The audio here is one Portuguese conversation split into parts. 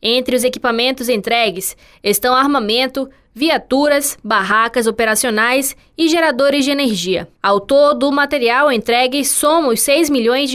Entre os equipamentos entregues estão armamento, viaturas, barracas operacionais e geradores de energia. Ao todo, o material entregue soma os R$ 6 milhões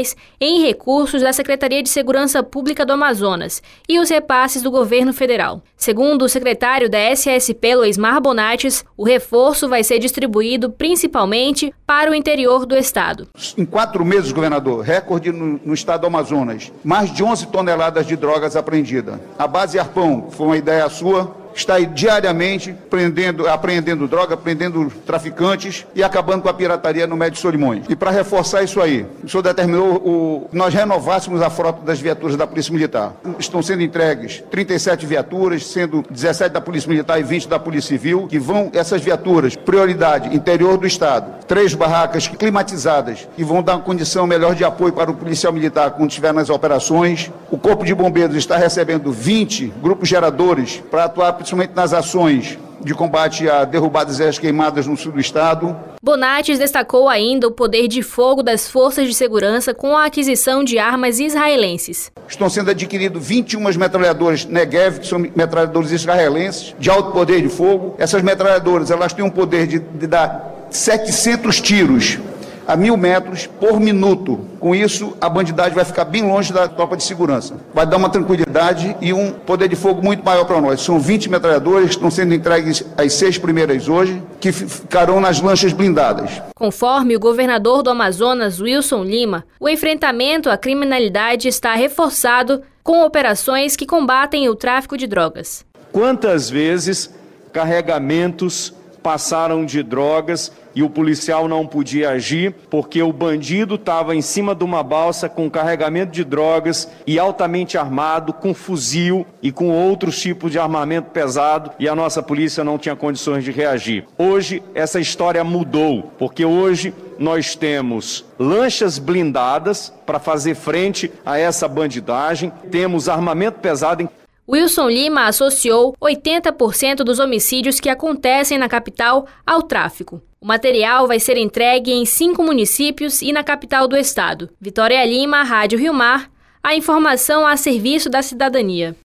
em recursos da Secretaria de Segurança Pública do Amazonas e os repasses do governo federal. Segundo o secretário da SSP, Loismar Bonates, o reforço vai ser distribuído principalmente para o interior do estado. Em 4 meses, governador, recorde no estado do Amazonas, mais de 11 toneladas de drogas apreendidas. A base Arpão, foi uma ideia sua, está aí diariamente apreendendo droga, prendendo traficantes e acabando com a pirataria no Médio Solimões. E para reforçar isso aí, o senhor determinou que nós renovássemos a frota das viaturas da Polícia Militar. Estão sendo entregues 37 viaturas, sendo 17 da Polícia Militar e 20 da Polícia Civil, que vão, essas viaturas, prioridade, interior do estado, 3 barracas climatizadas, que vão dar uma condição melhor de apoio para o policial militar quando estiver nas operações. O Corpo de Bombeiros está recebendo 20 grupos geradores para atuar principalmente nas ações de combate a derrubadas e áreas queimadas no sul do estado. Bonates destacou ainda o poder de fogo das forças de segurança com a aquisição de armas israelenses. Estão sendo adquiridos 21 metralhadoras Negev, que são metralhadoras israelenses, de alto poder de fogo. Essas metralhadoras, elas têm um poder de dar 700 tiros a 1.000 metros por minuto. Com isso, a bandidagem vai ficar bem longe da tropa de segurança. Vai dar uma tranquilidade e um poder de fogo muito maior para nós. São 20 metralhadoras que estão sendo entregues as 6 primeiras hoje, que ficarão nas lanchas blindadas. Conforme o governador do Amazonas, Wilson Lima, o enfrentamento à criminalidade está reforçado com operações que combatem o tráfico de drogas. Quantas vezes carregamentos passaram de drogas e o policial não podia agir porque o bandido estava em cima de uma balsa com carregamento de drogas e altamente armado, com fuzil e com outros tipos de armamento pesado, e a nossa polícia não tinha condições de reagir. Hoje essa história mudou, porque hoje nós temos lanchas blindadas para fazer frente a essa bandidagem, temos armamento pesado. Wilson Lima associou 80% dos homicídios que acontecem na capital ao tráfico. O material vai ser entregue em 5 municípios e na capital do estado. Vitória Lima, Rádio Rio Mar, a informação a serviço da cidadania.